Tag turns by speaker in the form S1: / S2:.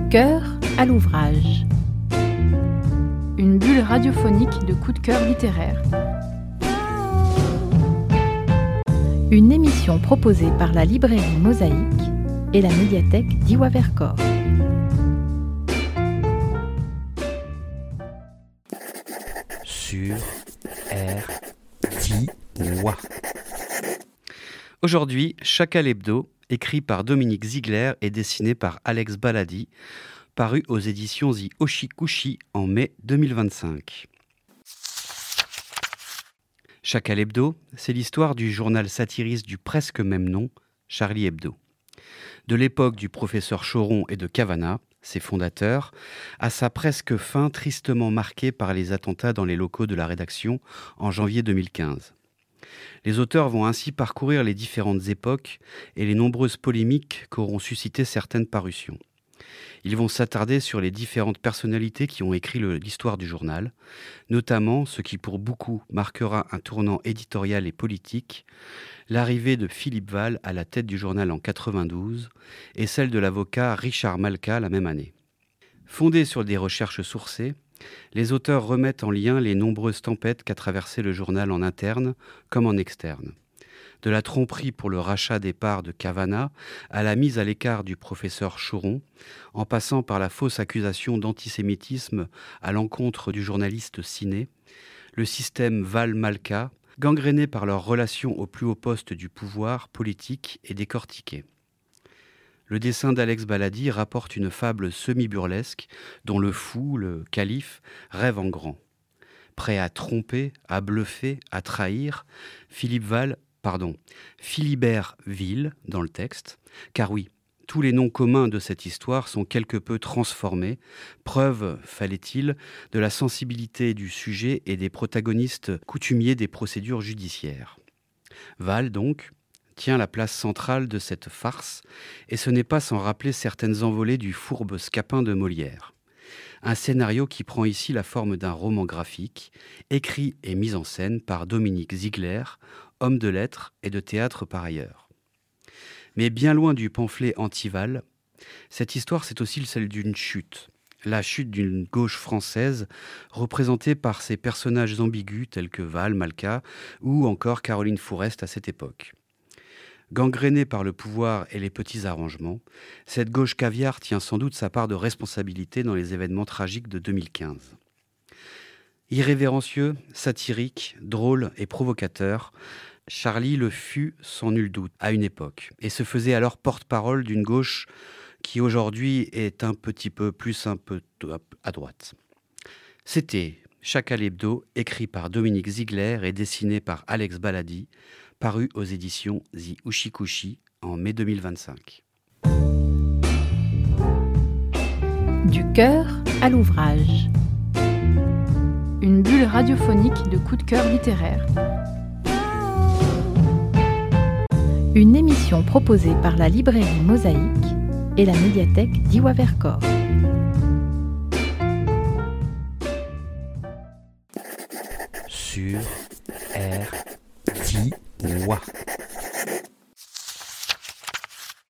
S1: cœur à l'ouvrage. Une bulle radiophonique de coups de cœur littéraire. Une émission proposée par la librairie Mosaïque et la médiathèque d'Iwa Vercors.
S2: Sur RDIWA. Aujourd'hui, Chacal Hebdo, écrit par Dominique Ziegler et dessiné par Alex Baladi, paru aux éditions The Oshikushi en mai 2025. Chacal Hebdo, c'est l'histoire du journal satiriste du presque même nom, Charlie Hebdo. De l'époque du professeur Choron et de Cavana, ses fondateurs, à sa presque fin tristement marquée par les attentats dans les locaux de la rédaction en janvier 2015. Les auteurs vont ainsi parcourir les différentes époques et les nombreuses polémiques qu'auront suscité certaines parutions. Ils vont s'attarder sur les différentes personnalités qui ont écrit l'histoire du journal, notamment ce qui pour beaucoup marquera un tournant éditorial et politique, l'arrivée de Philippe Val à la tête du journal en 92 et celle de l'avocat Richard Malka la même année. Fondés sur des recherches sourcées, les auteurs remettent en lien les nombreuses tempêtes qu'a traversé le journal en interne comme en externe. De la tromperie pour le rachat des parts de Cavana à la mise à l'écart du professeur Choron, en passant par la fausse accusation d'antisémitisme à l'encontre du journaliste Ciné, le système Val-Malka, gangréné par leur relation au plus haut poste du pouvoir politique et décortiqué. Le dessin d'Alex Baladi rapporte une fable semi-burlesque dont le fou, le calife, rêve en grand. Prêt à tromper, à bluffer, à trahir, Philibert Ville dans le texte, car oui, tous les noms communs de cette histoire sont quelque peu transformés, preuve, fallait-il, de la sensibilité du sujet et des protagonistes coutumiers des procédures judiciaires. Val, donc, tient la place centrale de cette farce, et ce n'est pas sans rappeler certaines envolées du fourbe Scapin de Molière. Un scénario qui prend ici la forme d'un roman graphique, écrit et mis en scène par Dominique Ziegler, homme de lettres et de théâtre par ailleurs. Mais bien loin du pamphlet anti-Val, cette histoire c'est aussi celle d'une chute. La chute d'une gauche française représentée par ses personnages ambigus tels que Val, Malka ou encore Caroline Fourest à cette époque. Gangrénée par le pouvoir et les petits arrangements, cette gauche caviar tient sans doute sa part de responsabilité dans les événements tragiques de 2015. Irrévérencieux, satirique, drôle et provocateur, Charlie le fut sans nul doute à une époque et se faisait alors porte-parole d'une gauche qui aujourd'hui est un peu à droite. C'était Chacal Hebdo, écrit par Dominique Ziegler et dessiné par Alex Baladi, paru aux éditions The Oshikushi en mai 2025.
S1: Du cœur à l'ouvrage. Une bulle radiophonique de coups de cœur littéraire. Une émission proposée par la librairie Mosaïque et la médiathèque d'Iwa Vercors.
S2: Sur RDIWA.